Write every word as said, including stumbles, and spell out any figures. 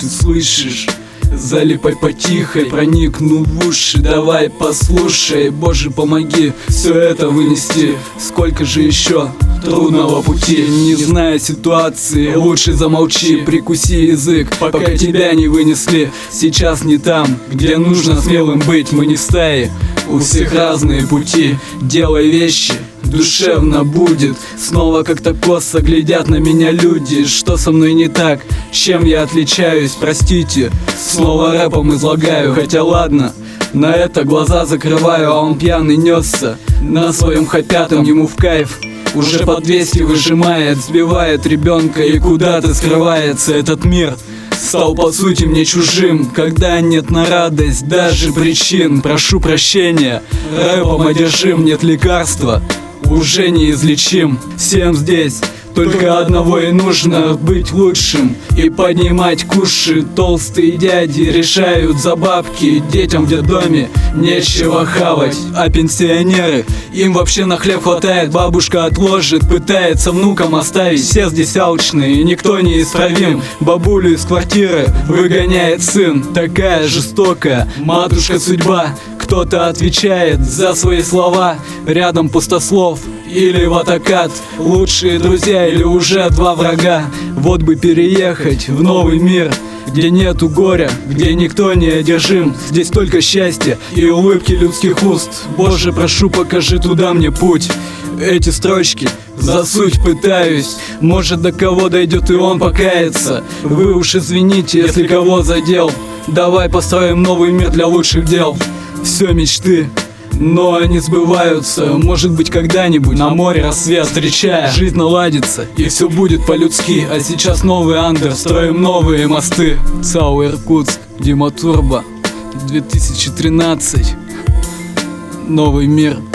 ты слышишь? Залипай потихо, проникну в уши, давай послушай. Боже, помоги все это вынести. Сколько же еще трудного пути? Не зная ситуации, лучше замолчи, прикуси язык, пока тебя не вынесли. Сейчас не там, где нужно смелым быть. Мы не в стае, у всех разные пути. Делай вещи, душевно будет. Снова как-то косо глядят на меня люди. Что со мной не так? Чем я отличаюсь? Простите, снова рэпом излагаю. Хотя ладно, на это глаза закрываю. А он пьяный несся на своем хопятом, ему в кайф. Уже по двести выжимает, сбивает ребенка и куда-то скрывается. Этот мир стал по сути мне чужим, когда нет на радость даже причин. Прошу прощения, рэпом одержим, нет лекарства, уже неизлечим. Всем здесь только одного и нужно: быть лучшим и поднимать куши. Толстые дяди решают за бабки, детям в детдоме нечего хавать. А пенсионеры, им вообще на хлеб хватает. Бабушка отложит, пытается внукам оставить. Все здесь алчные, никто не исправим. Бабулю из квартиры выгоняет сын. Такая жестокая матушка судьба. Кто-то отвечает за свои слова, рядом пустослов или ватакат. Лучшие друзья или уже два врага. Вот бы переехать в новый мир, где нету горя, где никто не одержим. Здесь только счастье и улыбки людских уст. Боже, прошу, покажи туда мне путь. Эти строчки за суть пытаюсь, может, до кого дойдет и он покается. Вы уж извините, если кого задел. Давай построим новый мир для лучших дел. Все мечты, но они сбываются. Может быть, когда-нибудь на море рассвет встречая, жизнь наладится и все будет по-людски. А сейчас новый андер, строим новые мосты. ЦАО Иркутск, Дима Турбо, две тысячи тринадцать. Новый мир.